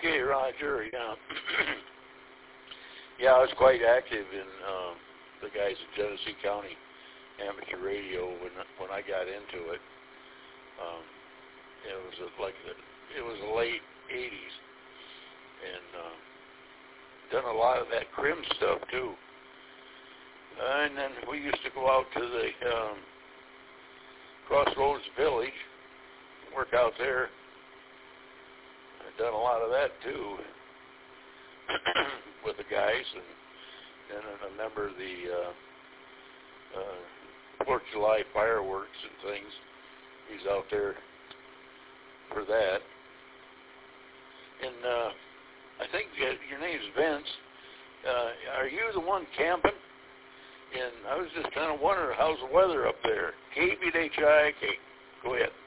Okay, Roger. Yeah. Yeah, I was quite active in the guys at Genesee County Amateur Radio when I got into it. It was it was the late '80s, and done a lot of that crim stuff too. And then we used to go out to the Crossroads Village, work out there. I've done a lot of that too with the guys, and a number of the 4th of July fireworks and things. He's out there for that. And I think your name's Vince. Are you the one camping? And I was just kind of wondering, how's the weather up there? KBHI. Go ahead.